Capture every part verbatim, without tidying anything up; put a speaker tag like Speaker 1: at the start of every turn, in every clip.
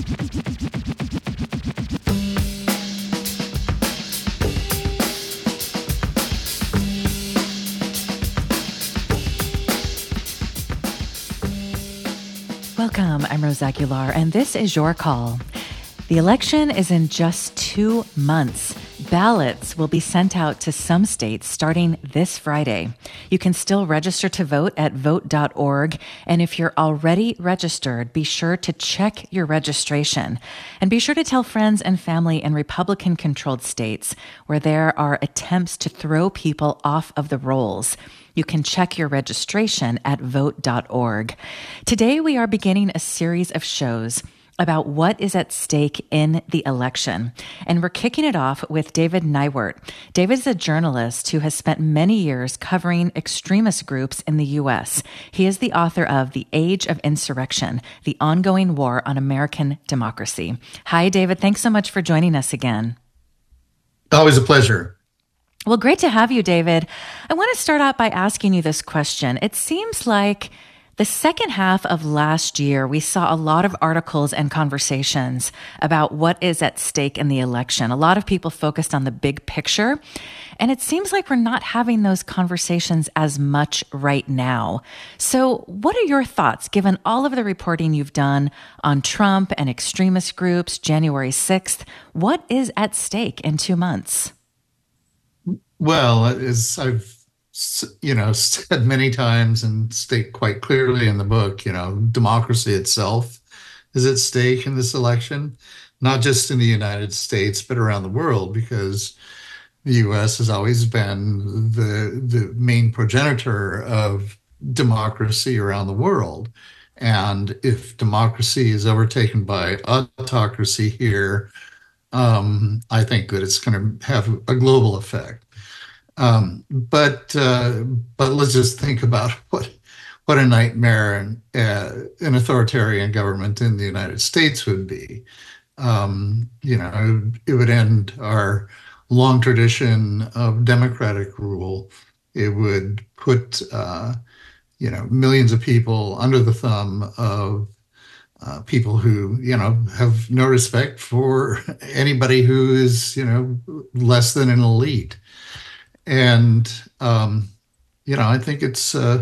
Speaker 1: Welcome, I'm Rose Aguilar, and this is Your Call. The election is in just two months. Ballots will be sent out to some states starting this Friday. You can still register to vote at vote dot org, and if you're already registered, be sure to check your registration. And be sure to tell friends and family in Republican-controlled states where there are attempts to throw people off of the rolls. You can check your registration at vote dot org. Today, we are beginning a series of shows about what is at stake in the election. And we're kicking it off with David Neiwert. David is a journalist who has spent many years covering extremist groups in the U S. He is the author of The Age of Insurrection, The Ongoing War on American Democracy. Hi, David. Thanks so much for joining us again.
Speaker 2: Always a pleasure.
Speaker 1: Well, great to have you, David. I want to start out by asking you this question. It seems like the second half of last year, we saw a lot of articles and conversations about what is at stake in the election. A lot of people focused on the big picture, and it seems like we're not having those conversations as much right now. So what are your thoughts, given all of the reporting you've done on Trump and extremist groups, January sixth? What is at stake in two months?
Speaker 2: Well, as I've, you know, said many times and state quite clearly in the book, you know, democracy itself is at stake in this election, not just in the United States, but around the world, because the U S has always been the, the main progenitor of democracy around the world. And if democracy is overtaken by autocracy here, um, I think that it's going to have a global effect. Um, but uh, but let's just think about what what a nightmare an, uh, an authoritarian government in the United States would be. Um, you know, it would end our long tradition of democratic rule. It would put uh, you know millions of people under the thumb of uh, people who you know have no respect for anybody who is you know less than an elite. And, um, you know, I think it's, uh,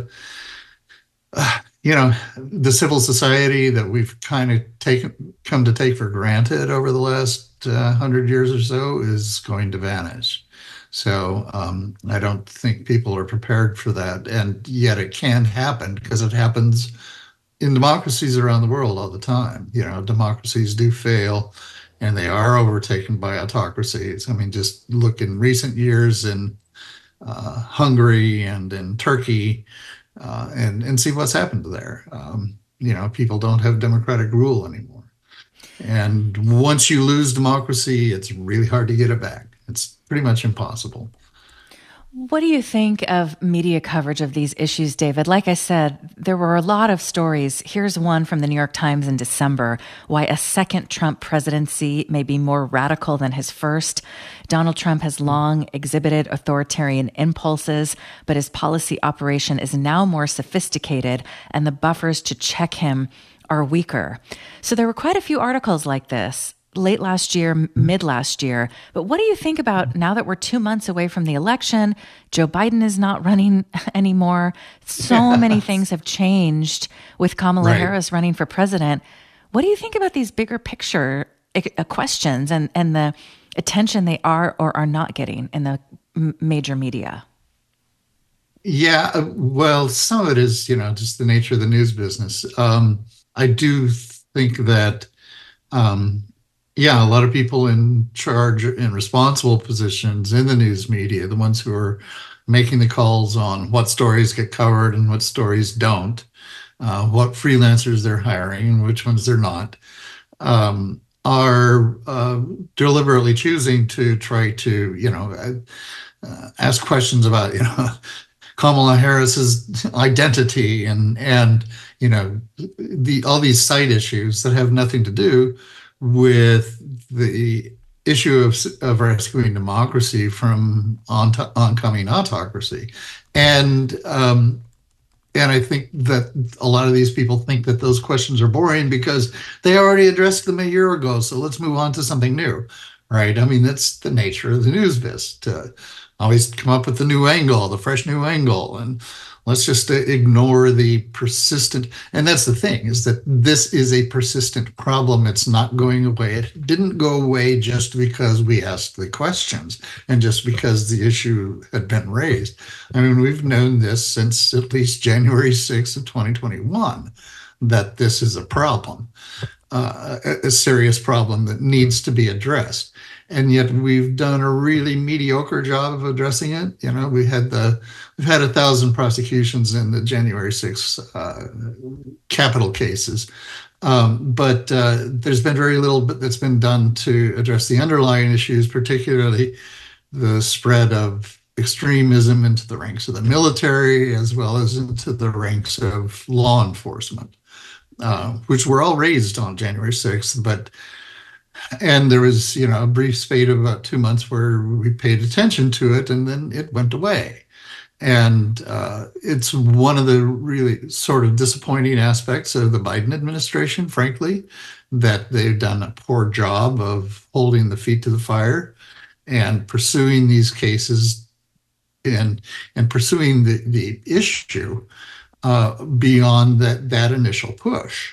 Speaker 2: uh, you know, the civil society that we've kind of taken, come to take for granted over the last uh, hundred years or so is going to vanish. So um, I don't think people are prepared for that. And yet it can happen because it happens in democracies around the world all the time. You know, democracies do fail and they are overtaken by autocracies. I mean, just look in recent years in Uh, Hungary and in Turkey, uh, and and see what's happened there. Um, you know, people don't have democratic rule anymore, and once you lose democracy, it's really hard to get it back. It's pretty much impossible.
Speaker 1: What do you think of media coverage of these issues, David? Like I said, there were a lot of stories. Here's one from the New York Times in December, why a second Trump presidency may be more radical than his first. Donald Trump has long exhibited authoritarian impulses, but his policy operation is now more sophisticated, and the buffers to check him are weaker. So there were quite a few articles like this late last year, mid last year. But what do you think about now that we're two months away from the election? Joe Biden is not running anymore. So many things have changed with Kamala
Speaker 2: Right.
Speaker 1: Harris running for president. What do you think about these bigger picture uh, questions and, and the attention they are or are not getting in the m- major media?
Speaker 2: Yeah, uh, well, some of it is, you know, just the nature of the news business. Um, I do think that, um, yeah, a lot of people in charge in responsible positions in the news media, the ones who are making the calls on what stories get covered and what stories don't, uh, what freelancers they're hiring and which ones they're not, um, are uh, deliberately choosing to try to, you know, uh, ask questions about, you know, Kamala Harris's identity and and you know the all these side issues that have nothing to do with the issue of, of rescuing democracy from on, oncoming autocracy. And um, and I think that a lot of these people think that those questions are boring because they already addressed them a year ago. So let's move on to something new, right? I mean, that's the nature of the news biz, to always come up with the new angle, the fresh new angle, and let's just uh, ignore the persistent. And that's the thing, is that this is a persistent problem. It's not going away. It didn't go away just because we asked the questions and just because the issue had been raised. I mean, we've known this since at least January sixth of twenty twenty-one, that this is a problem, uh, a, a serious problem that needs to be addressed. And yet we've done a really mediocre job of addressing it. You know, we had the we've had a thousand prosecutions in the January sixth uh, capital cases, um, but uh, there's been very little that's been done to address the underlying issues, particularly the spread of extremism into the ranks of the military as well as into the ranks of law enforcement, uh, which were all raised on January sixth, but. And there was, you know, a brief spate of about two months where we paid attention to it, and then it went away. And uh, it's one of the really sort of disappointing aspects of the Biden administration, frankly, that they've done a poor job of holding the feet to the fire and pursuing these cases and and pursuing the, the issue uh, beyond that, that initial push.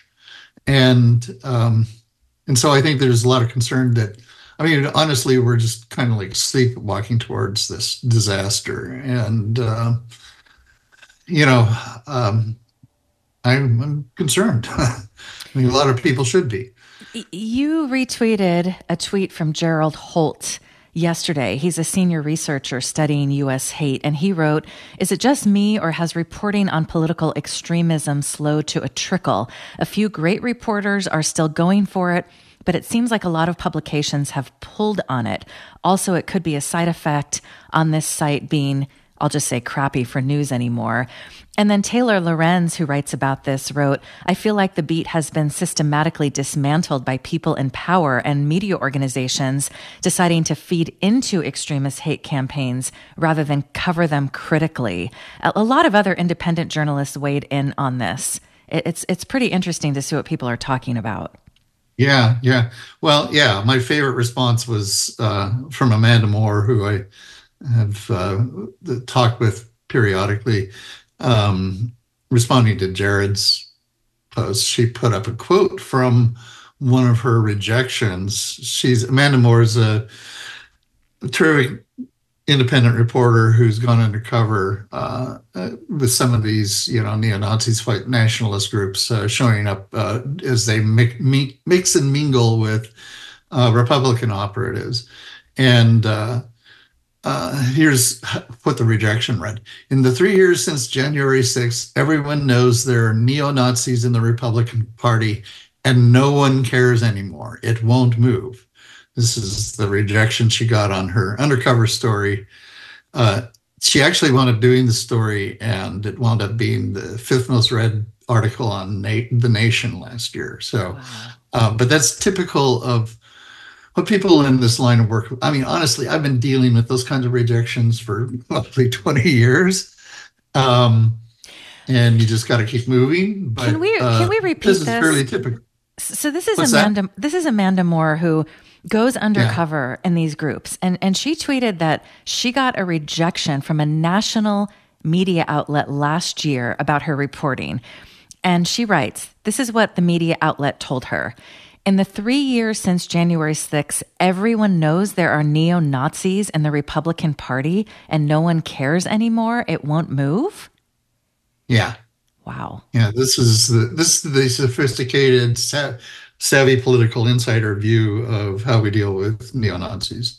Speaker 2: And um, And so I think there's a lot of concern that, I mean, honestly, we're just kind of like sleepwalking towards this disaster. And, uh, you know, um, I'm, I'm concerned. I mean, a lot of people should be.
Speaker 1: You retweeted a tweet from Gerald Holt yesterday. He's a senior researcher studying U S hate, and he wrote, "Is it just me, or has reporting on political extremism slowed to a trickle? A few great reporters are still going for it, but it seems like a lot of publications have pulled on it. Also, it could be a side effect on this site being, I'll just say, crappy for news anymore." And then Taylor Lorenz, who writes about this, wrote, "I feel like the beat has been systematically dismantled by people in power and media organizations deciding to feed into extremist hate campaigns rather than cover them critically." A, a lot of other independent journalists weighed in on this. It, it's it's pretty interesting to see what people are talking about.
Speaker 2: Yeah, yeah. Well, yeah, my favorite response was uh, from Amanda Moore, who I have uh, talked with periodically. Um, responding to Jared's post, she put up a quote from one of her rejections. She's Amanda Moore is a, a terrific independent reporter who's gone undercover uh, uh, with some of these, you know, neo-Nazis, white nationalist groups uh, showing up uh, as they mix, mix and mingle with uh, Republican operatives. And uh, Uh, here's what the rejection read. "In the three years since January sixth, everyone knows there are neo-Nazis in the Republican Party, and no one cares anymore. It won't move." This is the rejection she got on her undercover story. Uh, she actually wound up doing the story, and it wound up being the fifth most read article on Na- The Nation last year. So, wow. uh, but that's typical of what people in this line of work, I mean, honestly, I've been dealing with those kinds of rejections for roughly twenty years. Um, and you just got to keep moving. But,
Speaker 1: can we, uh, can we repeat this?
Speaker 2: This is fairly typical.
Speaker 1: So this is
Speaker 2: What's
Speaker 1: Amanda,
Speaker 2: that?
Speaker 1: this is Amanda Moore, who goes undercover yeah. in these groups. And, and she tweeted that she got a rejection from a national media outlet last year about her reporting. And she writes, this is what the media outlet told her. "In the three years since January sixth, everyone knows there are neo-Nazis in the Republican Party and no one cares anymore. It won't move."
Speaker 2: Yeah.
Speaker 1: Wow.
Speaker 2: Yeah, this is the this is the sophisticated, savvy political insider view of how we deal with neo-Nazis.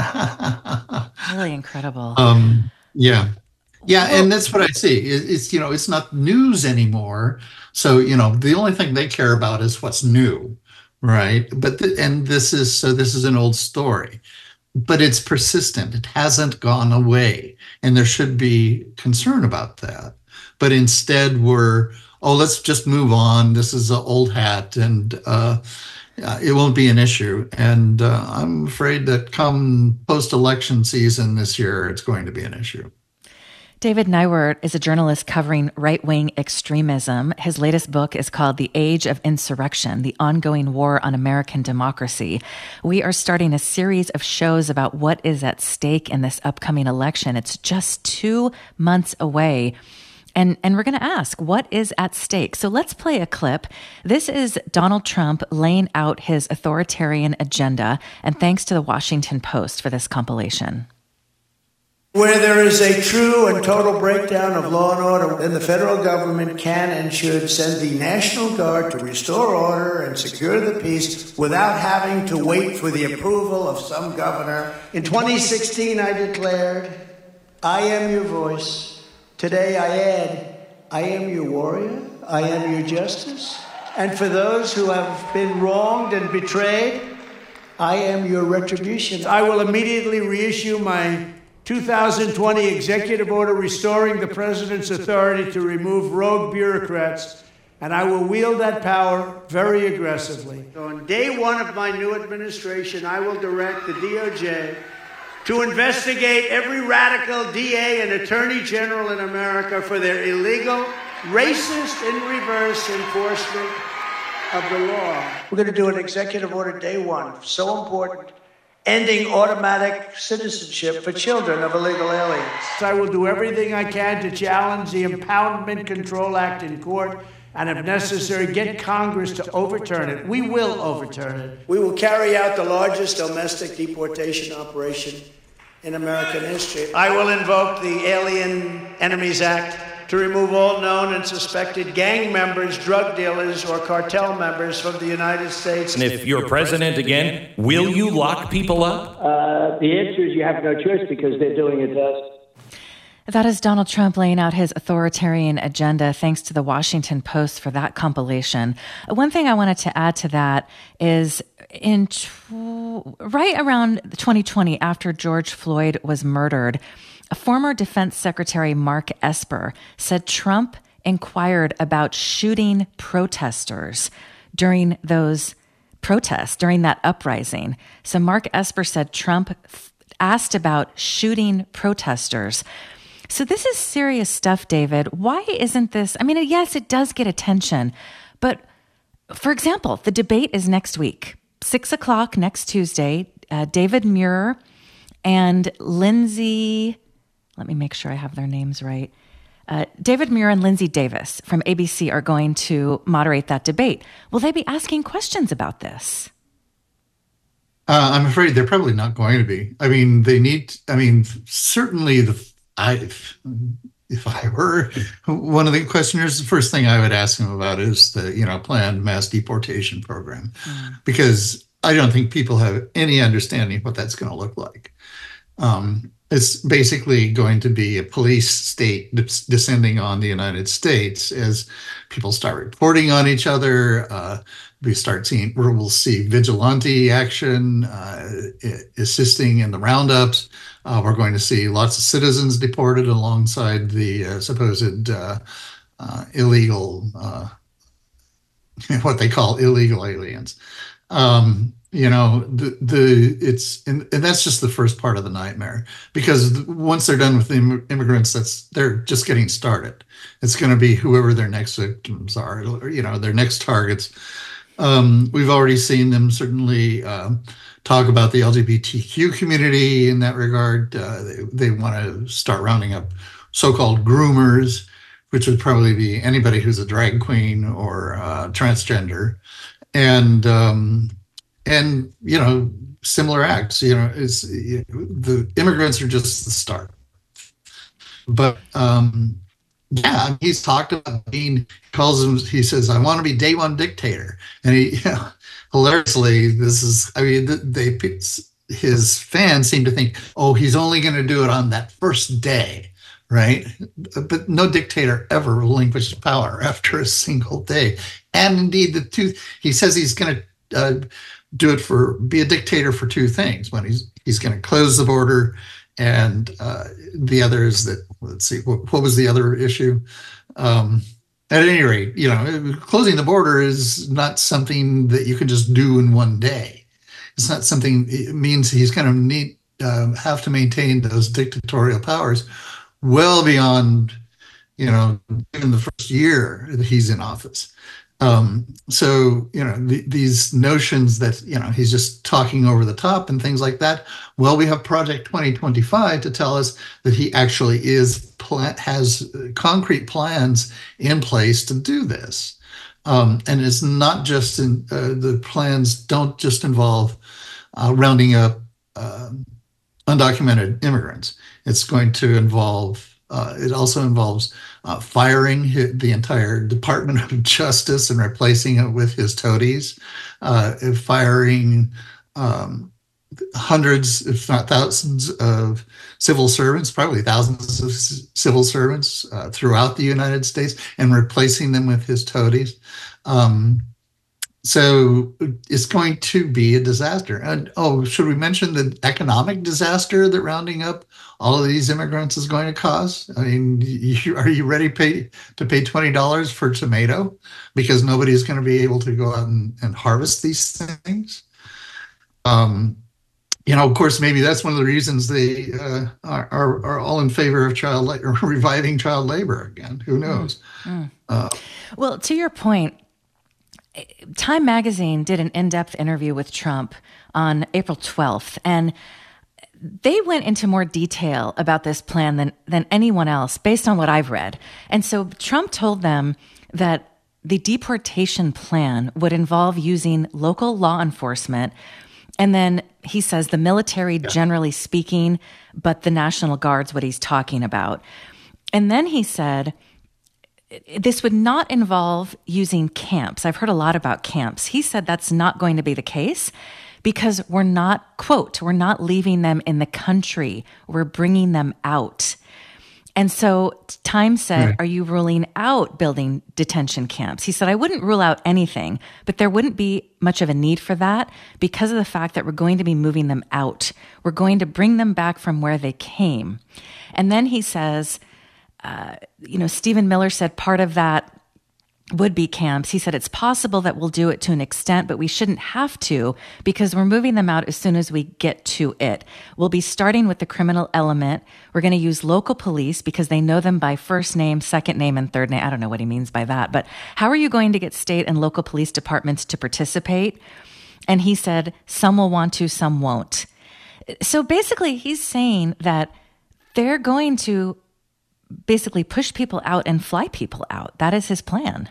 Speaker 1: Really incredible.
Speaker 2: Um, yeah. Yeah, well, and that's what I see. It, it's, you know, it's not news anymore. So, you know, the only thing they care about is what's new. Right. But, the, and this is, so this is an old story, but it's persistent. It hasn't gone away. And there should be concern about that. But instead we're, oh, let's just move on. This is an old hat and uh, it won't be an issue. And uh, I'm afraid that come post-election season this year, it's going to be an issue.
Speaker 1: David Neiwert is a journalist covering right-wing extremism. His latest book is called The Age of Insurrection, The Ongoing War on American Democracy. We are starting a series of shows about what is at stake in this upcoming election. It's just two months away. And, and we're going to ask, what is at stake? So let's play a clip. This is Donald Trump laying out his authoritarian agenda. And thanks to the Washington Post for this compilation.
Speaker 3: Where there is a true and total breakdown of law and order, then the federal government can and should send the National Guard to restore order and secure the peace without having to wait for the approval of some governor. In twenty sixteen, I declared, I am your voice. Today I add, I am your warrior. I am your justice. And for those who have been wronged and betrayed, I am your retribution. I will immediately reissue my two thousand twenty executive order restoring the president's authority to remove rogue bureaucrats, and I will wield that power very aggressively. On day one of my new administration, I will direct the D O J to investigate every radical D A and attorney general in America for their illegal, racist, in reverse enforcement of the law. We're going to do an executive order day one, so important. Ending automatic citizenship for children of illegal aliens. I will do everything I can to challenge the Impoundment Control Act in court and, if necessary, get Congress to overturn it. We will overturn it. We will carry out the largest domestic deportation operation in American history. I will invoke the Alien Enemies Act to remove all known and suspected gang members, drug dealers, or cartel members from the United States.
Speaker 4: And if you're president again, will you lock people up?
Speaker 3: Uh, the answer is you have no choice because they're doing it to us.
Speaker 1: That is Donald Trump laying out his authoritarian agenda. Thanks to the Washington Post for that compilation. One thing I wanted to add to that is in tw- right around twenty twenty, after George Floyd was murdered, a former Defense Secretary, Mark Esper, said Trump inquired about shooting protesters during those protests, during that uprising. So Mark Esper said Trump f- asked about shooting protesters. So this is serious stuff, David. Why isn't this? I mean, yes, it does get attention. But for example, the debate is next week, six o'clock next Tuesday. Uh, David Muir and Lindsay... Let me make sure I have their names right. Uh, David Muir and Lindsay Davis from A B C are going to moderate that debate. Will they be asking questions about this?
Speaker 2: Uh, I'm afraid they're probably not going to be. I mean, they need, I mean, certainly the, I, if I were one of the questioners, the first thing I would ask them about is the, you know, planned mass deportation program, mm. because I don't think people have any understanding what that's going to look like. Um, It's basically going to be a police state descending on the United States as people start reporting on each other. Uh, we start seeing, we'll see vigilante action, uh, assisting in the roundups. Uh, we're going to see lots of citizens deported alongside the uh, supposed uh, uh, illegal, uh, what they call illegal aliens. Um, You know, the, the it's and, and that's just the first part of the nightmare, because once they're done with the immigrants, that's they're just getting started. It's going to be whoever their next victims are, or, you know, their next targets. Um, we've already seen them certainly uh, talk about the L G B T Q community in that regard. Uh, they they want to start rounding up so-called groomers, which would probably be anybody who's a drag queen or uh, transgender, and um, And, you know, similar acts, you know, is you know, the immigrants are just the start. But, um, yeah, he's talked about being, he calls him, he says, I want to be day one dictator. And he, you know, hilariously, this is, I mean, they, his fans seem to think, oh, he's only going to do it on that first day, right? But no dictator ever relinquishes power after a single day. And indeed, the two, he says he's going to, uh, do it for, be a dictator for two things. When he's he's going to close the border, and uh, the other is that, let's see, what, what was the other issue? Um, at any rate, you know, closing the border is not something that you can just do in one day. It's not something, it means he's going to need, uh, have to maintain those dictatorial powers well beyond, you know, even the first year that he's in office. Um, so, you know, the, these notions that, you know, he's just talking over the top and things like that. Well, we have Project twenty twenty-five to tell us that he actually is pla- has concrete plans in place to do this. Um, and it's not just in uh, the plans don't just involve uh, rounding up uh, undocumented immigrants. It's going to involve, uh, it also involves uh, firing the entire Department of Justice and replacing it with his toadies, uh, firing um, hundreds, if not thousands, of civil servants, probably thousands of civil servants uh, throughout the United States, and replacing them with his toadies. Um, So it's going to be a disaster. And oh, should we mention the economic disaster that rounding up all of these immigrants is going to cause? I mean, you, are you ready pay, to pay twenty dollars for tomato because nobody is going to be able to go out and, and harvest these things? Um, you know, of course, maybe that's one of the reasons they uh, are, are, are all in favor of child la- or reviving child labor again. Who knows?
Speaker 1: Mm.
Speaker 2: Uh,
Speaker 1: well, to your point, Time Magazine did an in-depth interview with Trump on April twelfth, and they went into more detail about this plan than, than anyone else based on what I've read. And so Trump told them that the deportation plan would involve using local law enforcement, and then he says the military, yeah. generally speaking, but the National Guard's what he's talking about. And then he said this would not involve using camps. I've heard a lot about camps. He said that's not going to be the case because we're not, quote, we're not leaving them in the country. We're bringing them out. And so Time said, right. Are you ruling out building detention camps? He said, I wouldn't rule out anything, but there wouldn't be much of a need for that because of the fact that we're going to be moving them out. We're going to bring them back from where they came. And then he says, Uh, you know, Stephen Miller said part of that would be camps. He said it's possible that we'll do it to an extent, but we shouldn't have to because we're moving them out as soon as we get to it. We'll be starting with the criminal element. We're going to use local police because they know them by first name, second name, and third name. I don't know what he means by that, but how are you going to get state and local police departments to participate? And he said, some will want to, some won't. So basically he's saying that they're going to basically push people out and fly people out. That is his plan.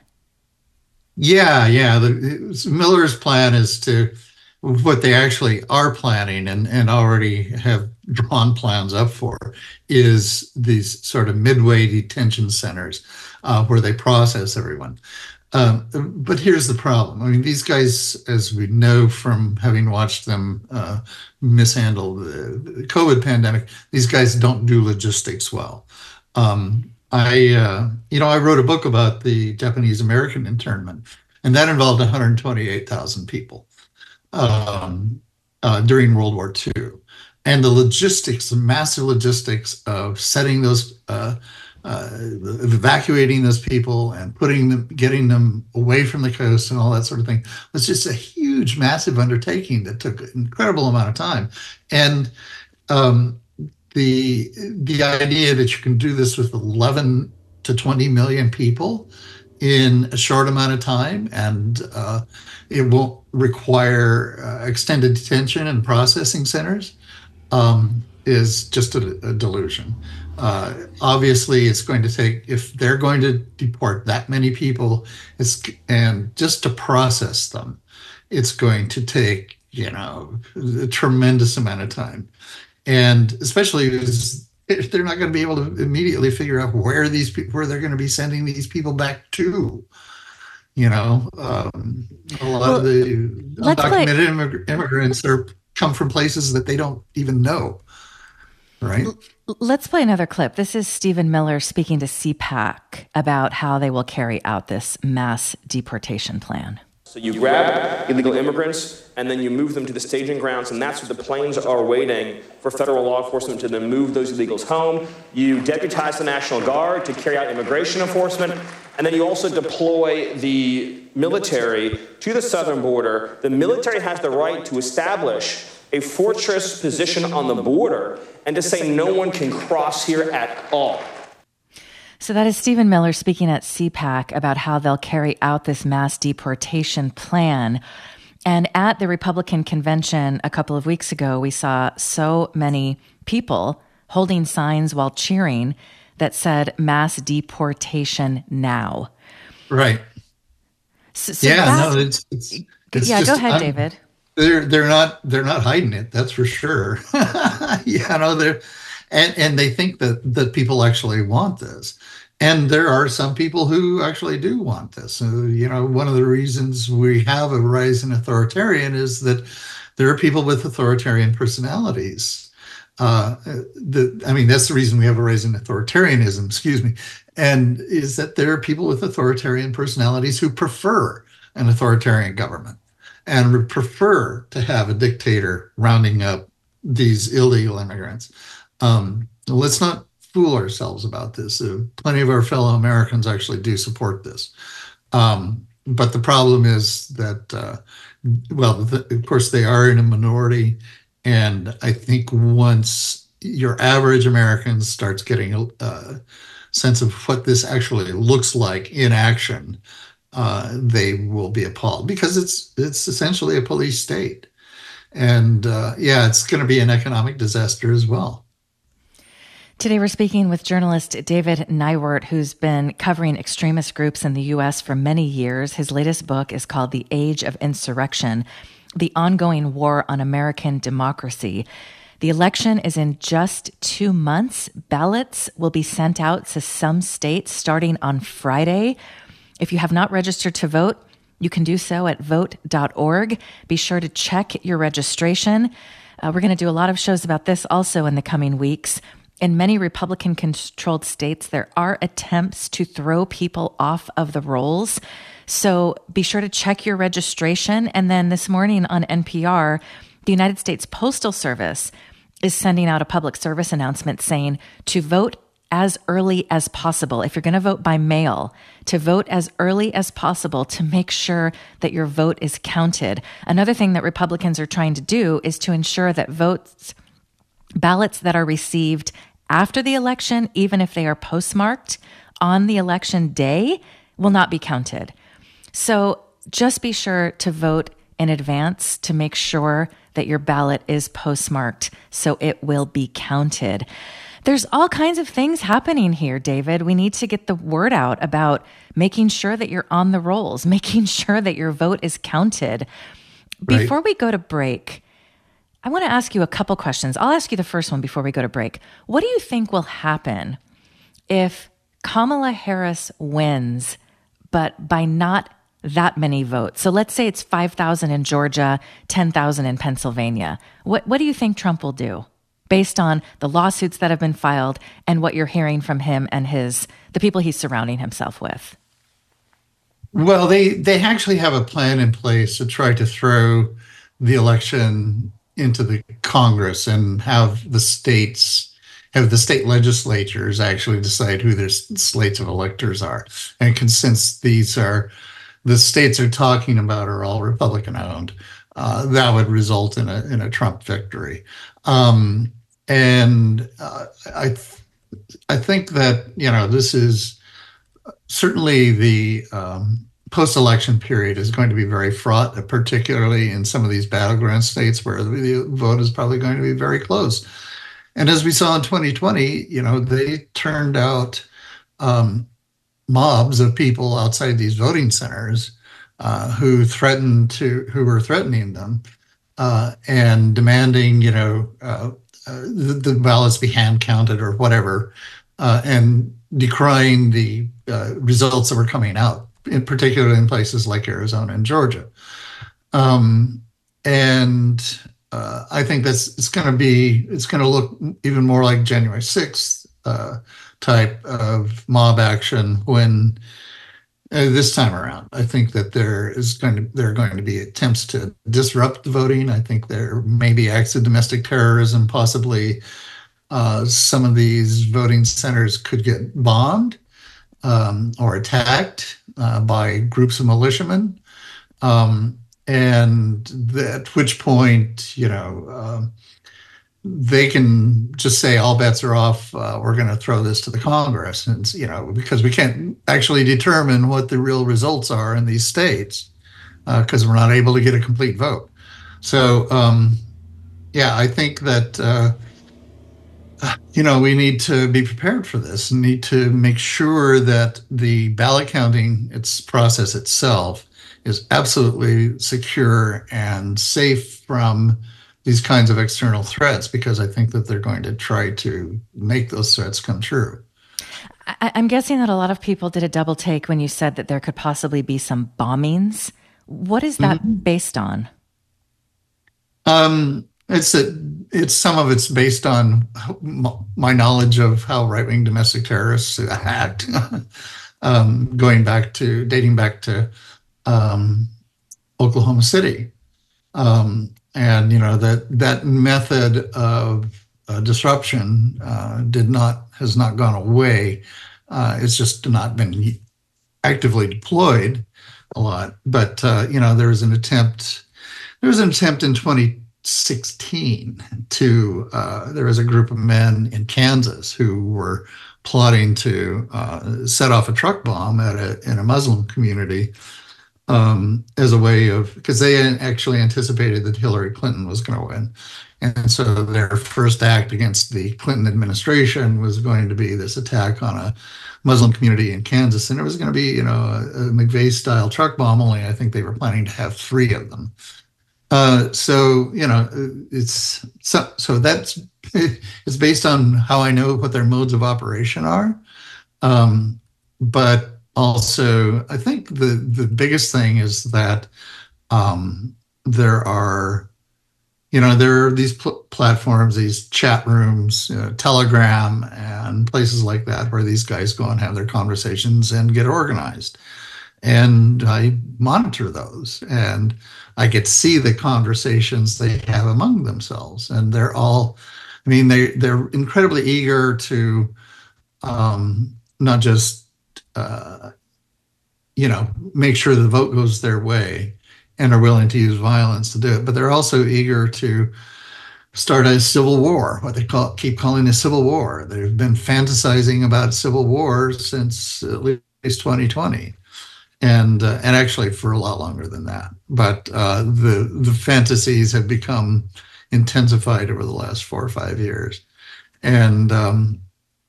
Speaker 2: Yeah, yeah. The, Miller's plan is to, what they actually are planning and, and already have drawn plans up for, is these sort of midway detention centers uh, where they process everyone. Um, but here's the problem. I mean, these guys, as we know from having watched them uh, mishandle the COVID pandemic, these guys don't do logistics well. Um, I, uh, you know, I wrote a book about the Japanese American internment, and that involved one hundred twenty-eight thousand people um, uh, during World War Two. And the logistics, the massive logistics of setting those, uh, uh, evacuating those people and putting them, getting them away from the coast and all that sort of thing was just a huge, massive undertaking that took an incredible amount of time. And, um, The the idea that you can do this with eleven to twenty million people in a short amount of time and uh, it won't require uh, extended detention and processing centers um, is just a, a delusion. Uh, obviously, it's going to take, if they're going to deport that many people, it's and just to process them, it's going to take, you know, a tremendous amount of time. And especially if they're not going to be able to immediately figure out where these people, where they're going to be sending these people back to, you know, um, a lot well, of the undocumented immig- immigrants are come from places that they don't even know, right?
Speaker 1: Let's play another clip. This is Stephen Miller speaking to C PAC about how they will carry out this mass deportation plan.
Speaker 5: So you grab illegal immigrants and then you move them to the staging grounds, and that's where the planes are waiting for federal law enforcement to then move those illegals home. You deputize the National Guard to carry out immigration enforcement, and then you also deploy the military to the southern border. The military has the right to establish a fortress position on the border, and to say no one can cross here at all.
Speaker 1: So that is Stephen Miller speaking at C PAC about how they'll carry out this mass deportation plan. And at the Republican convention a couple of weeks ago, we saw so many people holding signs while cheering that said mass deportation now.
Speaker 2: Right.
Speaker 1: So, so
Speaker 2: yeah,
Speaker 1: that,
Speaker 2: no, it's, it's, it's
Speaker 1: yeah,
Speaker 2: just,
Speaker 1: go ahead,
Speaker 2: I'm,
Speaker 1: David.
Speaker 2: They're they're not they're not hiding it. That's for sure. you know, they're and and they think that that people actually want this, and there are some people who actually do want this. So, you know, one of the reasons we have a rise in authoritarian is that there are people with authoritarian personalities. Uh, the I mean, that's the reason we have a rise in authoritarianism. Excuse me, and is that there are people with authoritarian personalities who prefer an authoritarian government and would prefer to have a dictator rounding up these illegal immigrants. Um, let's not fool ourselves about this. Uh, plenty of our fellow Americans actually do support this. Um, but the problem is that, uh, well, the, of course, they are in a minority. And I think once your average American starts getting a, a sense of what this actually looks like in action, Uh, they will be appalled because it's it's essentially a police state. And uh, yeah, it's going to be an economic disaster as well.
Speaker 1: Today we're speaking with journalist David Neiwert, who's been covering extremist groups in the U S for many years. His latest book is called The Age of Insurrection, The Ongoing War on American Democracy. The election is in just two months. Ballots will be sent out to some states starting on Friday. If you have not registered to vote, you can do so at vote dot org. Be sure to check your registration. Uh, we're going to do a lot of shows about this also in the coming weeks. In many Republican-controlled states, there are attempts to throw people off of the rolls. So be sure to check your registration. And then this morning on N P R, the United States Postal Service is sending out a public service announcement saying to vote as early as possible. If you're going to vote by mail, to vote as early as possible to make sure that your vote is counted. Another thing that Republicans are trying to do is to ensure that votes, ballots that are received after the election, even if they are postmarked on the election day, will not be counted. So just be sure to vote in advance to make sure that your ballot is postmarked so it will be counted. There's all kinds of things happening here, David. We need to get the word out about making sure that you're on the rolls, making sure that your vote is counted.
Speaker 2: Right.
Speaker 1: Before we go to break, I want to ask you a couple questions. I'll ask you the first one before we go to break. What do you think will happen if Kamala Harris wins, but by not that many votes? So let's say it's five thousand in Georgia, ten thousand in Pennsylvania. What, what do you think Trump will do, based on the lawsuits that have been filed and what you're hearing from him and his the people he's surrounding himself with?
Speaker 2: Well, they, they actually have a plan in place to try to throw the election into the Congress and have the states, have the state legislatures actually decide who their slates of electors are. And since these are, the states are talking about are all Republican owned, uh, that would result in a in a Trump victory. Um, And uh, I, th- I think that, you know, this is certainly the um, post-election period is going to be very fraught, particularly in some of these battleground states where the vote is probably going to be very close. And as we saw in twenty twenty, you know, they turned out um, mobs of people outside these voting centers uh, who threatened to, who were threatening them uh, and demanding, you know, uh, Uh, the, the ballots be hand counted or whatever, uh, and decrying the uh, results that were coming out, in particular in places like Arizona and Georgia. Um, and uh, I think that's it's going to be it's going to look even more like January sixth uh, type of mob action when uh, this time around. I think that there is going to there are going to be attempts to disrupt the voting. I think there may be acts of domestic terrorism. Possibly, uh, some of these voting centers could get bombed um, or attacked uh, by groups of militiamen. Um, and th- at which point, you know, um, they can just say all bets are off. Uh, we're going to throw this to the Congress, and you know, because we can't actually determine what the real results are in these states because uh, we're not able to get a complete vote. So, um, yeah, I think that uh, you know we need to be prepared for this. And need to make sure that the ballot counting, its process itself, is absolutely secure and safe from these kinds of external threats, because I think that they're going to try to make those threats come true.
Speaker 1: I- I'm guessing that a lot of people did a double take when you said that there could possibly be some bombings. What is that mm-hmm. based on?
Speaker 2: Um, it's a, it's some of it's based on my knowledge of how right-wing domestic terrorists act, um, going back to dating back to um, Oklahoma City. Um, And, you know, that that method of uh, disruption uh, did not, has not gone away. Uh, it's just not been actively deployed a lot. But, uh, you know, there was an attempt, there was an attempt in twenty sixteen to, uh, there was a group of men in Kansas who were plotting to uh, set off a truck bomb at a, in a Muslim community. Um, as a way of, because they actually anticipated that Hillary Clinton was going to win. And so their first act against the Clinton administration was going to be this attack on a Muslim community in Kansas. And it was going to be, you know, a, a McVeigh-style truck bomb, only I think they were planning to have three of them. Uh, so, you know, it's, so, so that's, it's based on how I know what their modes of operation are. Um, but Also, I think the, the biggest thing is that um, there are, you know, there are these pl- platforms, these chat rooms, you know, Telegram and places like that where these guys go and have their conversations and get organized. And I monitor those and I get to see the conversations they have among themselves. And they're all, I mean, they, they're incredibly eager to um, not just Uh, you know, make sure the vote goes their way and are willing to use violence to do it. But they're also eager to start a civil war, what they call keep calling a civil war. They've been fantasizing about civil war since at least twenty twenty, and uh, and actually for a lot longer than that. But uh, the the fantasies have become intensified over the last four or five years, and um,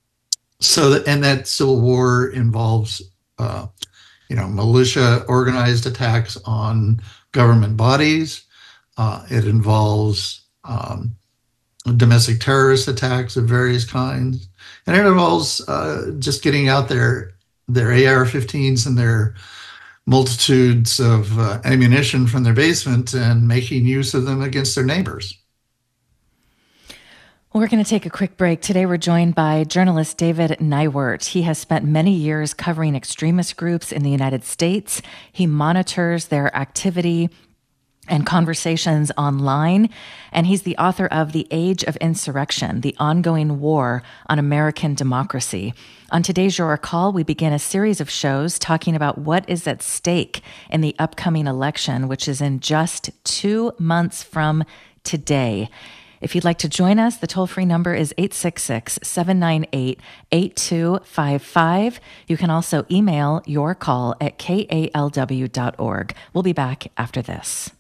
Speaker 2: So, that, and that civil war involves, uh, you know, militia organized attacks on government bodies. Uh, it involves um, domestic terrorist attacks of various kinds, and it involves uh, just getting out their their A R fifteens and their multitudes of uh, ammunition from their basement and making use of them against their neighbors.
Speaker 1: We're going to take a quick break. Today we're joined by journalist David Neiwert. He has spent many years covering extremist groups in the United States. He monitors their activity and conversations online, and he's the author of The Age of Insurrection, The Ongoing War on American Democracy. On today's Your Call, we begin a series of shows talking about what is at stake in the upcoming election, which is in just two months from today. If you'd like to join us, the toll-free number is eight six six, seven nine eight, eight two five five. You can also email your call at K A L W dot org. We'll be back after this.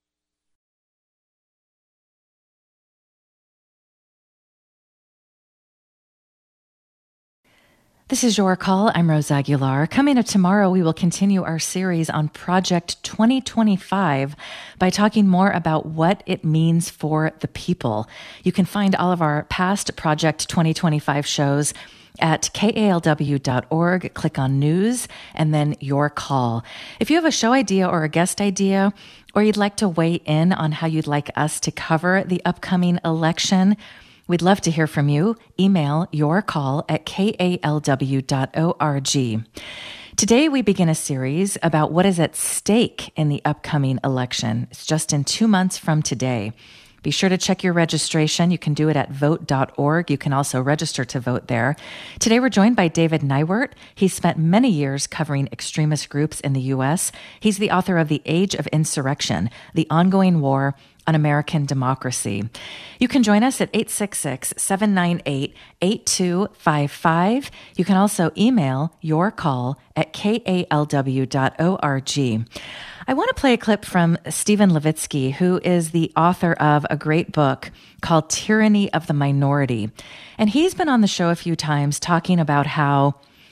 Speaker 1: This is Your Call. I'm Rose Aguilar. Coming up tomorrow, we will continue our series on Project twenty twenty-five by talking more about what it means for the people. You can find all of our past Project twenty twenty-five shows at K A L W dot org. Click on News and then Your Call. If you have a show idea or a guest idea, or you'd like to weigh in on how you'd like us to cover the upcoming election, we'd love to hear from you. Email your call at K A L W dot org. Today, we begin a series about what is at stake in the upcoming election. It's just in two months from today. Be sure to check your registration. You can do it at vote dot org. You can also register to vote there. Today, we're joined by David Neiwert. He's spent many years covering extremist groups in the U S. He's the author of The Age of Insurrection, The Ongoing War on American Democracy. You can join us at eight six six, seven nine eight, eight two five five. You can also email your call at k a l w dot org. I want to play a clip from Steven Levitsky, who is the author of a great book called Tyranny of the Minority. And he's been on the show a few times talking about how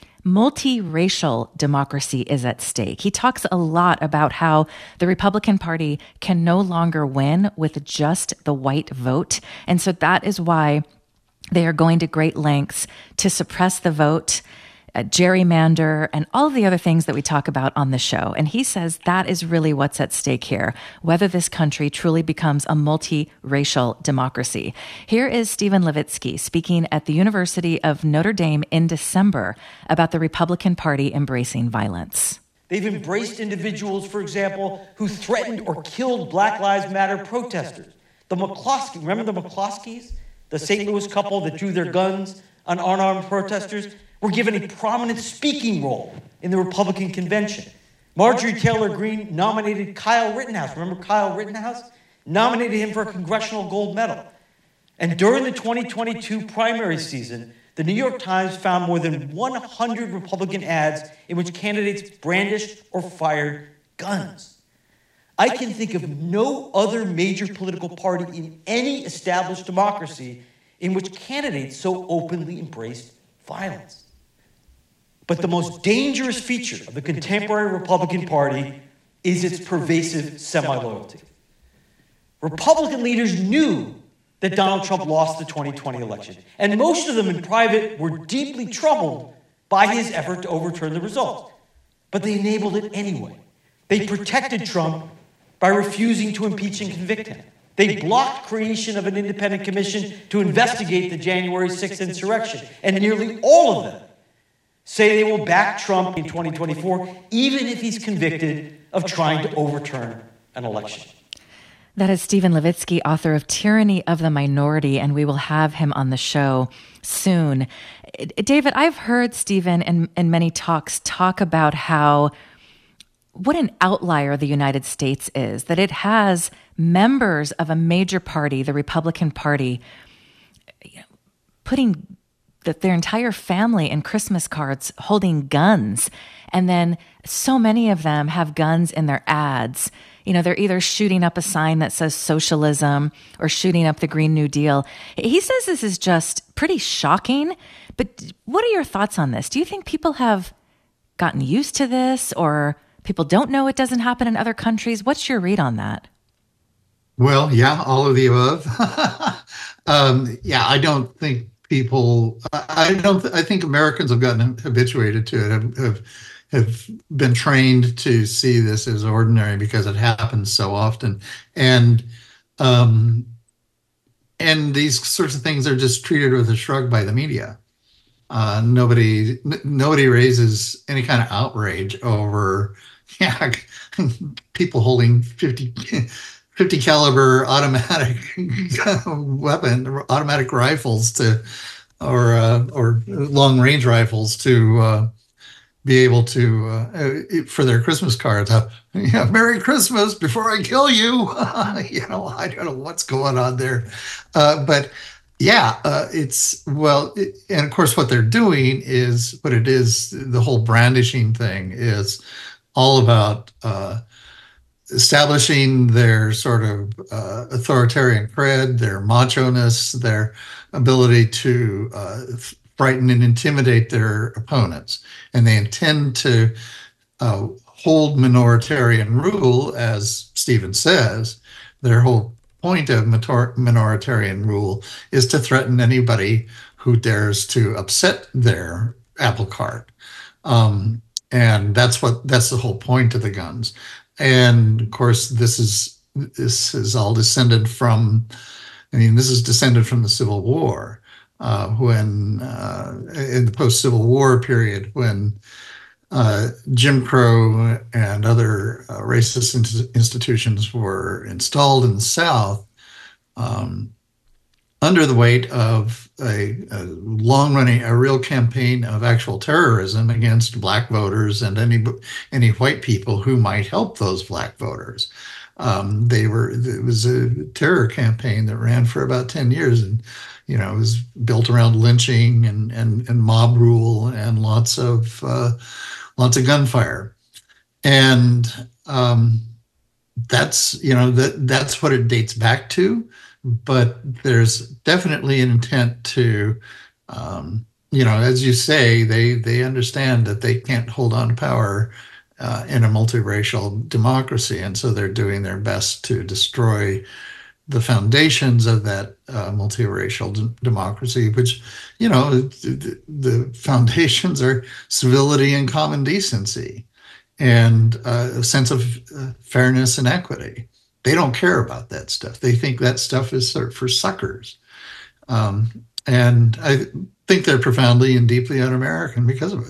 Speaker 1: multiracial democracy is at stake. He talks a lot about how the Republican Party can no longer win with just the white vote. And so that is why they are going to great lengths to suppress the vote, uh, gerrymander, and all of the other things that we talk about on the show. And he says that is really what's at stake here, whether this country truly becomes a multiracial democracy. Here is Steven Levitsky speaking at the University of Notre Dame in December about the Republican Party embracing violence.
Speaker 6: They've embraced individuals, for example, who threatened or killed Black Lives Matter protesters. The McCloskey, remember the McCloskeys? The Saint Louis couple that drew their guns on unarmed protesters? Were given a prominent speaking role in the Republican convention. Marjorie Taylor Greene nominated Kyle Rittenhouse. Remember Kyle Rittenhouse? Nominated him for a Congressional Gold Medal. And during the twenty twenty-two primary season, the New York Times found more than one hundred Republican ads in which candidates brandished or fired guns. I can think of no other major political party in any established democracy in which candidates so openly embraced violence. But the most dangerous feature of the contemporary Republican Party is its pervasive semi-loyalty. Republican leaders knew that Donald Trump lost the twenty twenty election, and most of them in private were deeply troubled by his effort to overturn the result. But they enabled it anyway. They protected Trump by refusing to impeach and convict him. They blocked creation of an independent commission to investigate the January sixth insurrection, and nearly all of them say they will back Trump in twenty twenty-four, even if he's convicted of trying to overturn an election.
Speaker 1: That is Steven Levitsky, author of Tyranny of the Minority, and we will have him on the show soon. David, I've heard Steven in, in many talks talk about how what an outlier the United States is, that it has members of a major party, the Republican Party, you know, putting that their entire family in Christmas cards holding guns. And then so many of them have guns in their ads. You know, they're either shooting up a sign that says socialism or shooting up the Green New Deal. He says this is just pretty shocking. But what are your thoughts on this? Do you think people have gotten used to this, or people don't know it doesn't happen in other countries? What's your read on that?
Speaker 2: Well, yeah, all of the above. um, yeah, I don't think people, I don't, I think Americans have gotten habituated to it, have, have, have been trained to see this as ordinary because it happens so often. And, um, and these sorts of things are just treated with a shrug by the media. Uh, nobody, n- nobody raises any kind of outrage over, yeah, people holding fifty, fifty caliber automatic weapon, automatic rifles to, or uh, or long range rifles to uh, be able to uh, for their Christmas cards. Uh, yeah, Merry Christmas before I kill you. You know, I don't know what's going on there, uh, but yeah, uh, it's well, it, and of course, what they're doing is what it is. The whole brandishing thing is all about Uh, establishing their sort of uh, authoritarian cred, their macho-ness, their ability to uh, frighten and intimidate their opponents. And they intend to uh, hold minoritarian rule, as Steven says. Their whole point of minor- minoritarian rule is to threaten anybody who dares to upset their apple cart. Um, and that's what that's the whole point of the guns. And of course, this is this is all descended from. I mean, this is descended from the Civil War, uh, when uh, in the post-Civil War period, when uh, Jim Crow and other uh, racist in- institutions were installed in the South. um, under the weight of a, a long-running, a real campaign of actual terrorism against black voters and any any white people who might help those black voters. Um, they were it was a terror campaign that ran for about ten years, and you know it was built around lynching and and, and mob rule and lots of uh, lots of gunfire, and um, that's you know that that's what it dates back to. But there's definitely an intent to, um, you know, as you say, they they understand that they can't hold on to power uh, in a multiracial democracy, and so they're doing their best to destroy the foundations of that uh, multiracial d- democracy, which, you know, the, the foundations are civility and common decency and uh, a sense of uh, fairness and equity. They don't care about that stuff. They think that stuff is sort of for suckers. Um, and I think they're profoundly and deeply un-American because of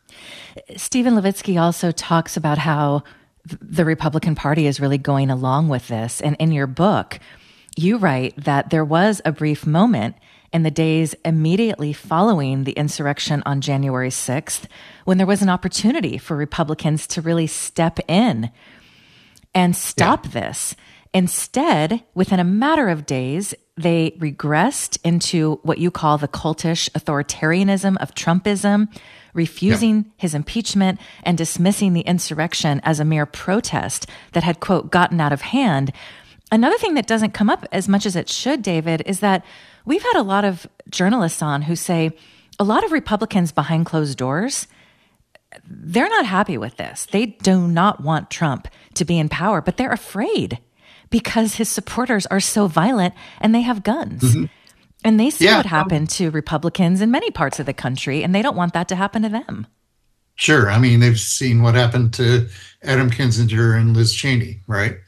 Speaker 2: it.
Speaker 1: Steven Levitsky also talks about how the Republican Party is really going along with this. And in your book, you write that there was a brief moment in the days immediately following the insurrection on January sixth when there was an opportunity for Republicans to really step in and stop yeah. this. Instead, within a matter of days, they regressed into what you call the cultish authoritarianism of Trumpism, refusing yeah. his impeachment and dismissing the insurrection as a mere protest that had, quote, gotten out of hand. Another thing that doesn't come up as much as it should, David, is that we've had a lot of journalists on who say a lot of Republicans behind closed doors, they're not happy with this. They do not want Trump to be in power, but they're afraid because his supporters are so violent and they have guns. Mm-hmm. And they see yeah, what happened um, to Republicans in many parts of the country, and they don't want that to happen to them.
Speaker 2: Sure. I mean, they've seen what happened to Adam Kinzinger and Liz Cheney, right?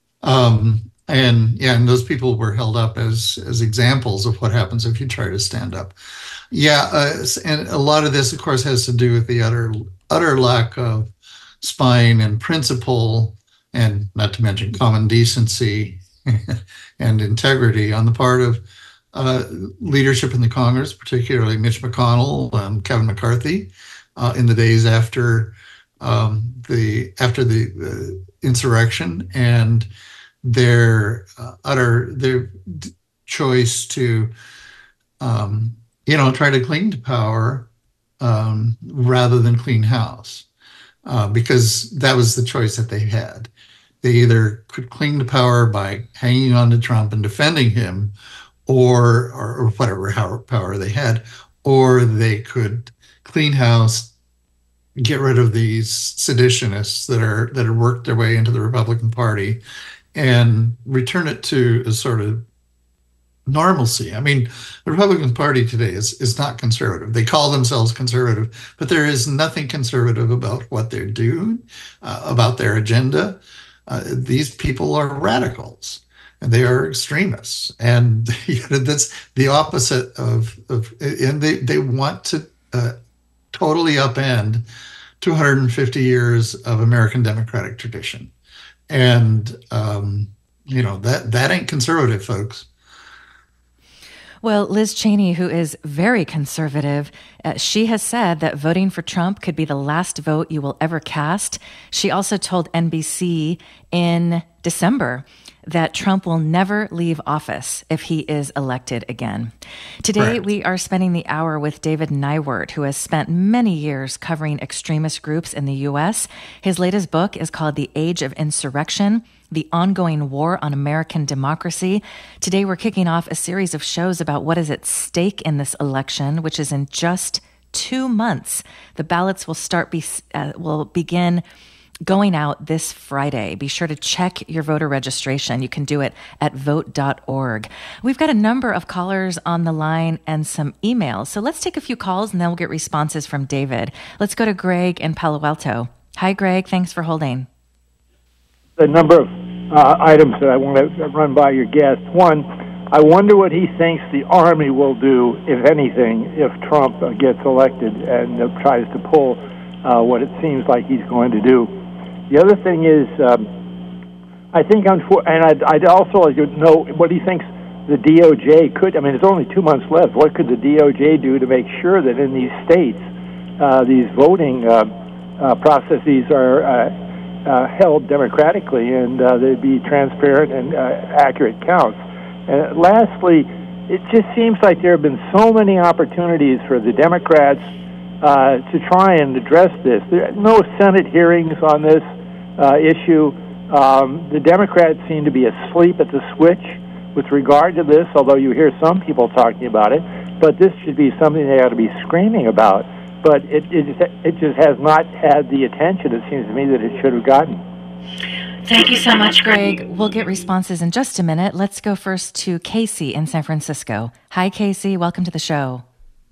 Speaker 2: Um, and yeah, and those people were held up as as examples of what happens if you try to stand up. Yeah, uh, and a lot of this, of course, has to do with the utter utter lack of spine and principle, and not to mention common decency and integrity on the part of uh, leadership in the Congress, particularly Mitch McConnell and Kevin McCarthy, uh, in the days after um, the after the uh, insurrection, and their uh, utter their d- choice to. Um, you know, try to cling to power um, rather than clean house, uh, because that was the choice that they had. They either could cling to power by hanging on to Trump and defending him, or, or, or whatever power they had, or they could clean house, get rid of these seditionists that are that have worked their way into the Republican Party, and return it to a sort of normalcy. I mean, the Republican Party today is, is not conservative. They call themselves conservative, but there is nothing conservative about what they're doing, uh, about their agenda. Uh, these people are radicals, and they are extremists, and you know, that's the opposite of, of and they, they want to uh, totally upend two hundred fifty years of American democratic tradition. And, um, you know, that, that ain't conservative, folks.
Speaker 1: Well, Liz Cheney, who is very conservative, uh, she has said that voting for Trump could be the last vote you will ever cast. She also told N B C in December that Trump will never leave office if he is elected again. Today, Correct. We are spending the hour with David Neiwert, who has spent many years covering extremist groups in the U S. His latest book is called The Age of Insurrection: The Ongoing War on American Democracy. Today, we're kicking off a series of shows about what is at stake in this election, which is in just two months. The ballots will start be, uh, will begin going out this Friday. Be sure to check your voter registration. You can do it at vote dot org. We've got a number of callers on the line and some emails. So let's take a few calls and then we'll get responses from David. Let's go to Greg in Palo Alto. Hi, Greg. Thanks for holding.
Speaker 7: A number of uh, items that I want to run by your guest. One, I wonder what he thinks the Army will do, if anything, if Trump uh, gets elected and uh, tries to pull uh, what it seems like he's going to do. The other thing is, um, I think, and I'd, I'd also like to know what he thinks the D O J could, I mean, it's only two months left. What could the D O J do to make sure that in these states, uh, these voting uh, uh, processes are uh, uh, held democratically and uh, they'd be transparent and uh, accurate counts? And lastly, it just seems like there have been so many opportunities for the Democrats uh, to try and address this. There are no Senate hearings on this uh, issue. Um, the Democrats seem to be asleep at the switch with regard to this, although you hear some people talking about it. But this should be something they ought to be screaming about. But it, it, just, it just has not had the attention, it seems to me, that it should have gotten.
Speaker 1: Thank you so much, Greg. We'll get responses in just a minute. Let's go first to Casey in San Francisco. Hi, Casey. Welcome to the show.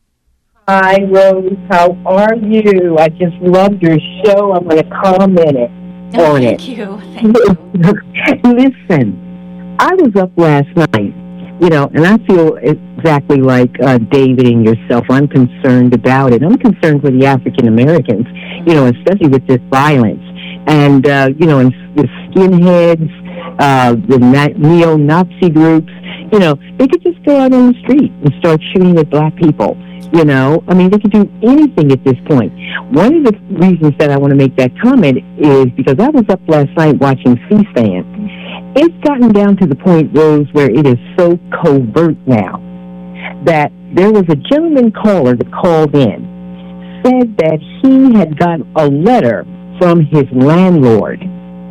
Speaker 8: Hi, Rose. How are you? I just loved your show. I'm going to comment it
Speaker 1: oh,
Speaker 8: on
Speaker 1: thank
Speaker 8: it.
Speaker 1: You. Thank you.
Speaker 8: Listen, I was up last night, you know, and I feel exactly like uh, David and yourself. I'm concerned about it. I'm concerned for the African Americans, you know, especially with this violence. And, uh, you know, and the skinheads, uh, the na- neo-Nazi groups, you know, they could just go out on the street and start shooting at black people, you know. I mean, they could do anything at this point. One of the reasons that I want to make that comment is because I was up last night watching C-SPAN. It's gotten down to the point, Rose, where it is so covert now that there was a gentleman caller that called in, said that he had got a letter from his landlord.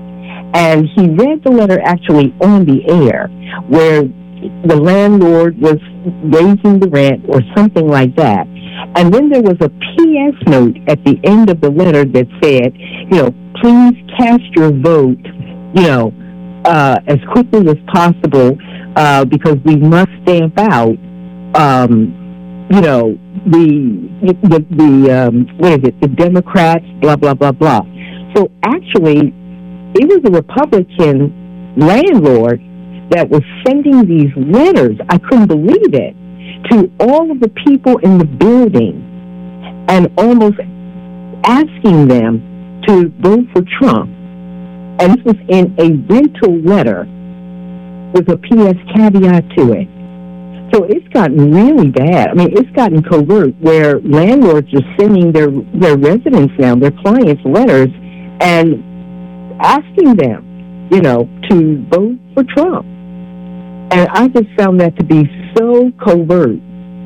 Speaker 8: And he read the letter actually on the air where the landlord was raising the rent or something like that. And then there was a P S note at the end of the letter that said, you know, please cast your vote, you know, uh, as quickly as possible uh, because we must stamp out, um, you know, the, the, the um, what is it, the Democrats, blah, blah, blah, blah. So actually, it was a Republican landlord that was sending these letters, I couldn't believe it, to all of the people in the building and almost asking them to vote for Trump. And this was in a rental letter with a P S caveat to it. So it's gotten really bad. I mean, it's gotten covert where landlords are sending their, their residents now, their clients, letters and asking them, you know, to vote for Trump. And I just found that to be so covert.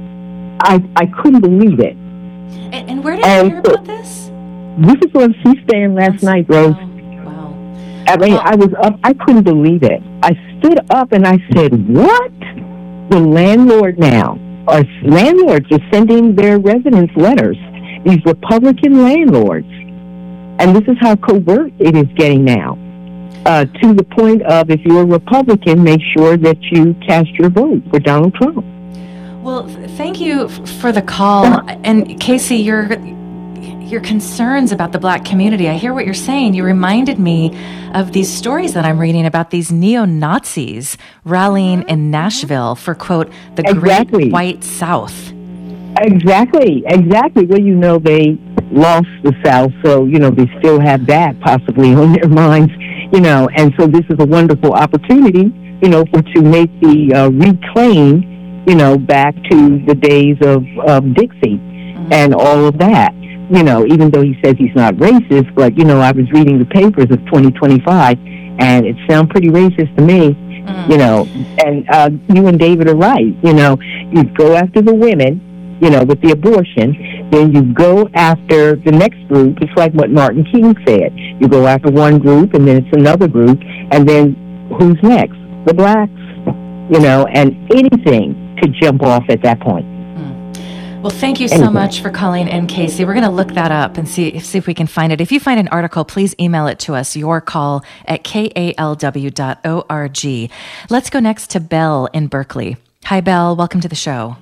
Speaker 8: I I couldn't believe it.
Speaker 1: And, and where did
Speaker 8: and
Speaker 1: you hear
Speaker 8: so,
Speaker 1: about this?
Speaker 8: This is on C-SPAN last
Speaker 1: That's,
Speaker 8: night, Rose.
Speaker 1: Wow. wow.
Speaker 8: I mean,
Speaker 1: well,
Speaker 8: I was up. I couldn't believe it. I stood up and I said, what? The landlord now, or landlords are sending their residents letters, these Republican landlords. And this is how covert it is getting now, uh, to the point of if you're a Republican, make sure that you cast your vote for Donald Trump.
Speaker 1: Well, thank you for the call. And Casey, your your concerns about the black community, I hear what you're saying. You reminded me of these stories that I'm reading about these neo-Nazis rallying in Nashville for, quote, the
Speaker 8: exactly.
Speaker 1: Great White South.
Speaker 8: Exactly, exactly. Well, you know, they lost the South, so, you know, they still have that possibly on their minds, you know, and so this is a wonderful opportunity, you know, for to make the uh, reclaim, you know, back to the days of, of Dixie mm-hmm. and all of that, you know, even though he says he's not racist, but, you know, I was reading the papers of twenty twenty-five, and it sounds pretty racist to me, mm-hmm. you know, and uh, you and David are right, you know, you go after the women, you know, with the abortion, then you go after the next group. It's like what Martin King said. You go after one group, and then it's another group, and then who's next? The blacks, you know, and anything to jump off at that point.
Speaker 1: Well, thank you so
Speaker 8: Anything.
Speaker 1: much for calling in, Casey. We're going to look that up and see, see if we can find it. If you find an article, please email it to us, your call at K A L W dot org. Let's go next to Belle in Berkeley. Hi, Belle. Welcome to the show.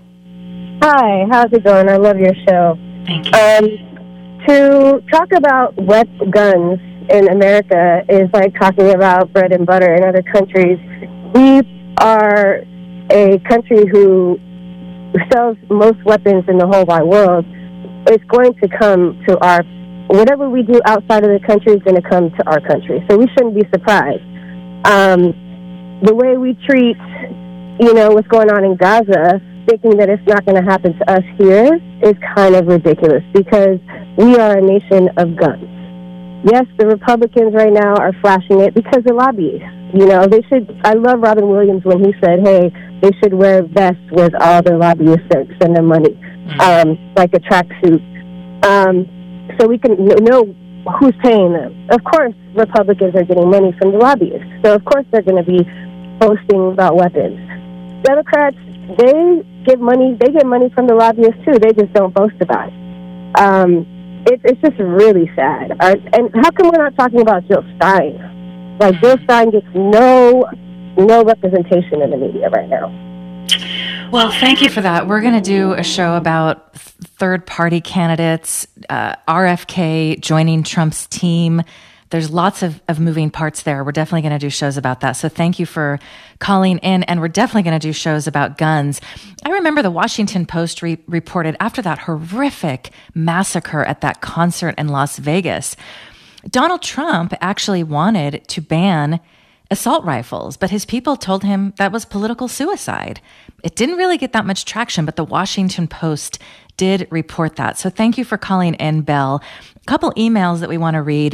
Speaker 9: Hi, how's it going? I love your show.
Speaker 1: Thank you.
Speaker 9: Um, to talk about wet guns in America is like talking about bread and butter in other countries. We are a country who sells most weapons in the whole wide world. It's going to come to our, whatever we do outside of the country is going to come to our country. So we shouldn't be surprised. Um, the way we treat you know, what's going on in Gaza, thinking that it's not going to happen to us here is kind of ridiculous because we are a nation of guns. Yes, the Republicans right now are flashing it because they're lobbyists. You know, they should, I love Robin Williams when he said, hey, they should wear vests with all their lobbyists send, send them money, um, like a tracksuit. Um, so we can know who's paying them. Of course, Republicans are getting money from the lobbyists. So, of course, they're going to be boasting about weapons. Democrats, they give money, they get money from the lobbyists, too. They just don't boast about it. Um, it it's just really sad. Uh, and how come we're not talking about Jill Stein? Like, Jill Stein gets no, no representation in the media right now.
Speaker 1: Well, thank you for that. We're going to do a show about third-party candidates, uh, R F K joining Trump's team. There's lots of, of moving parts there. We're definitely going to do shows about that. So thank you for calling in. And we're definitely going to do shows about guns. I remember the Washington Post re- reported after that horrific massacre at that concert in Las Vegas, Donald Trump actually wanted to ban assault rifles, but his people told him that was political suicide. It didn't really get that much traction, but the Washington Post did report that. So thank you for calling in, Bell. A couple emails that we want to read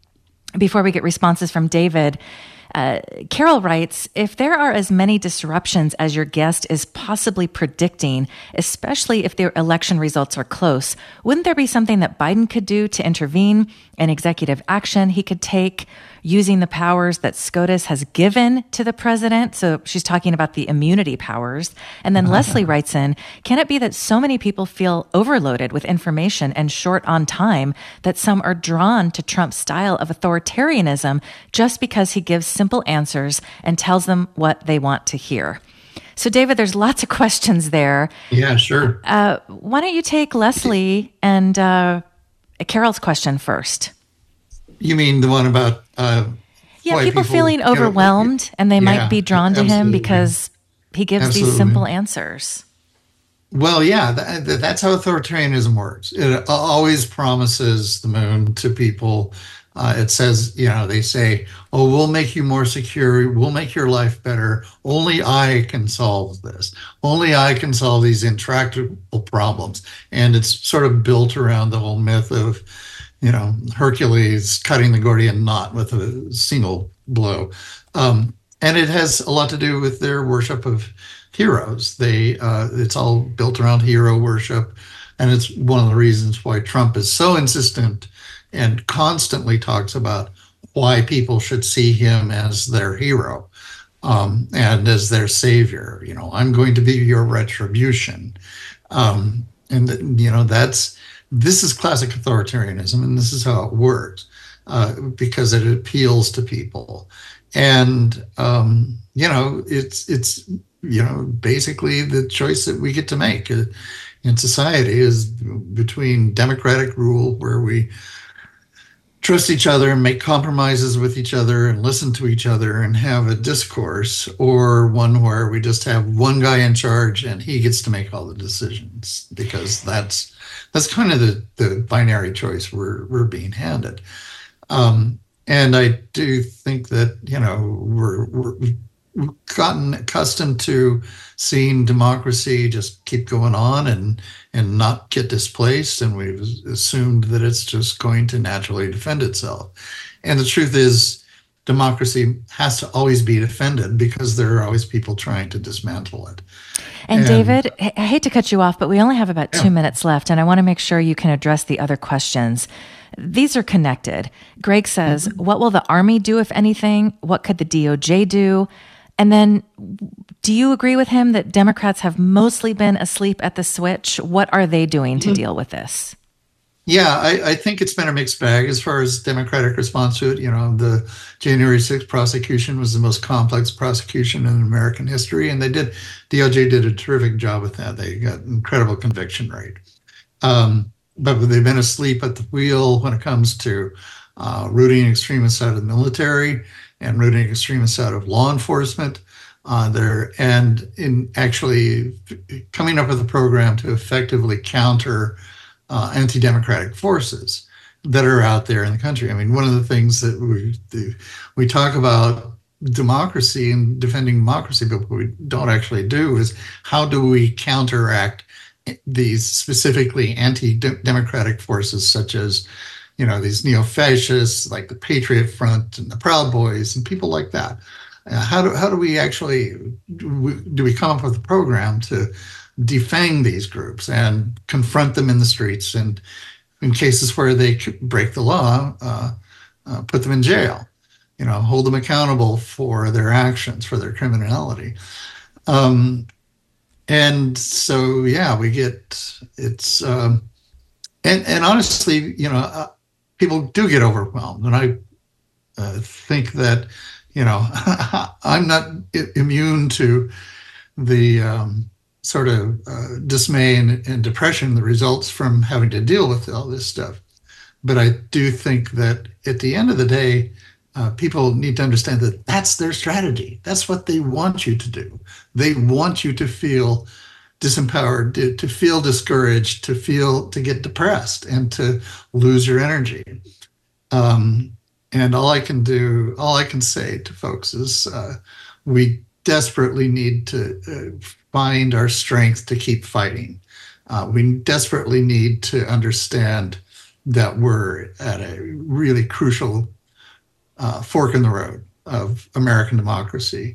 Speaker 1: before we get responses from David. Uh, Carol writes, if there are as many disruptions as your guest is possibly predicting, especially if the election results are close, wouldn't there be something that Biden could do to intervene, an executive action he could take using the powers that SCOTUS has given to the president? So she's talking about the immunity powers. And then Leslie writes in, can it be that so many people feel overloaded with information and short on time that some are drawn to Trump's style of authoritarianism just because he gives simple answers and tells them what they want to hear? So, David, there's lots of questions there.
Speaker 2: Yeah, sure.
Speaker 1: Uh, why don't you take Leslie and uh, Carol's question first?
Speaker 2: You mean the one about uh,
Speaker 1: yeah, people, people feeling overwhelmed, you know, and they yeah, might be drawn to him because he gives absolutely. these simple answers.
Speaker 2: Well, yeah, that, that's how authoritarianism works. It always promises the moon to people. Uh, it says, you know, they say, oh, we'll make you more secure. We'll make your life better. Only I can solve this. Only I can solve these intractable problems. And it's sort of built around the whole myth of, you know, Hercules cutting the Gordian knot with a single blow. Um, and it has a lot to do with their worship of heroes. They, uh, it's all built around hero worship. And it's one of the reasons why Trump is so insistent and constantly talks about why people should see him as their hero um, and as their savior. You know, I'm going to be your retribution. Um, and, you know, that's, this is classic authoritarianism, and this is how it works uh, because it appeals to people. And, um, you know, it's, it's, you know, basically the choice that we get to make in society is between democratic rule, where we trust each other and make compromises with each other and listen to each other and have a discourse, or one where we just have one guy in charge and he gets to make all the decisions, because that's that's kind of the, the binary choice we're we're being handed. Um, and I do think that, you know, we're, we're we've gotten accustomed to seeing democracy just keep going on and and not get displaced, and we've assumed that it's just going to naturally defend itself. And the truth is, democracy has to always be defended because there are always people trying to dismantle it.
Speaker 1: And, and David, I hate to cut you off, but we only have about yeah. two minutes left, and I want to make sure you can address the other questions. These are connected. Greg says, mm-hmm. what will the Army do, if anything? What could the D O J do? And then, do you agree with him that Democrats have mostly been asleep at the switch? What are they doing to mm-hmm. deal with this?
Speaker 2: Yeah, I, I think it's been a mixed bag as far as Democratic response to it. You know, the January sixth prosecution was the most complex prosecution in American history, and they did, D O J did a terrific job with that. They got incredible conviction rate. Um, but they've been asleep at the wheel when it comes to uh, rooting extremists out of the military and rooting extremists out of law enforcement. Uh, there and in actually coming up with a program to effectively counter uh, anti-democratic forces that are out there in the country. I mean, one of the things that we do, we talk about democracy and defending democracy, but what we don't actually do is how do we counteract these specifically anti-democratic forces such as, you know, these neo-fascists like the Patriot Front and the Proud Boys and people like that. Uh, how do how do we actually do we, do we come up with a program to defang these groups and confront them in the streets, and in cases where they break the law, uh, uh, put them in jail, you know, hold them accountable for their actions, for their criminality. Um, and so, yeah, we get, it's, um, and, and honestly, you know, uh, people do get overwhelmed. And I uh, think that, you know, I'm not I- immune to the um, sort of uh, dismay and, and depression that results from having to deal with all this stuff. But I do think that at the end of the day, uh, people need to understand that that's their strategy. That's what they want you to do. They want you to feel disempowered, to, to feel discouraged, to feel, to get depressed and to lose your energy. Um, and all I can do, all I can say to folks is uh, we desperately need to uh, find our strength to keep fighting. Uh, we desperately need to understand that we're at a really crucial uh, fork in the road of American democracy.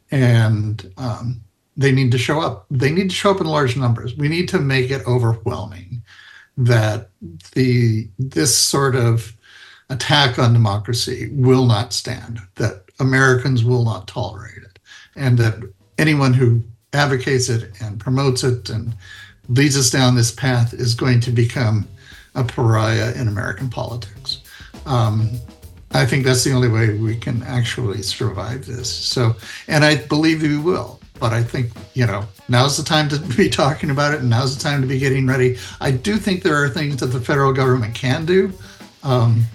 Speaker 2: And um, they need to show up. They need to show up in large numbers. We need to make it overwhelming that the this sort of attack on democracy will not stand, that Americans will not tolerate it, and that anyone who advocates it and promotes it and leads us down this path is going to become a pariah in American politics. Um, I think that's the only way we can actually survive this. So, and I believe we will, but I think, you know, now's the time to be talking about it, and now's the time to be getting ready. I do think there are things that the federal government can do, um,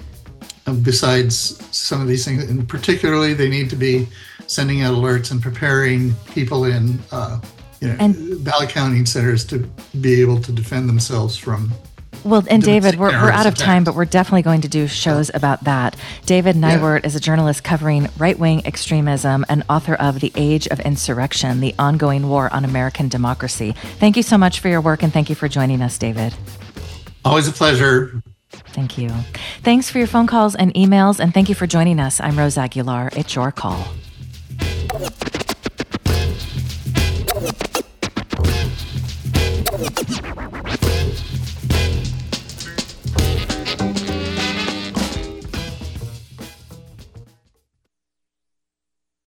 Speaker 2: besides some of these things, and particularly they need to be sending out alerts and preparing people in uh, you know,
Speaker 1: and,
Speaker 2: ballot counting centers to be able to defend themselves from.
Speaker 1: Well, and David, we're, we're out of
Speaker 2: attacks.
Speaker 1: time, but we're definitely going to do shows about that. David Neiwert yeah. is a journalist covering right-wing extremism and author of The Age of Insurrection, The Ongoing War on American Democracy. Thank you so much for your work, and thank you for joining us, David.
Speaker 2: Always a pleasure.
Speaker 1: Thank you. Thanks for your phone calls and emails, and thank you for joining us. I'm Rose Aguilar. It's your call.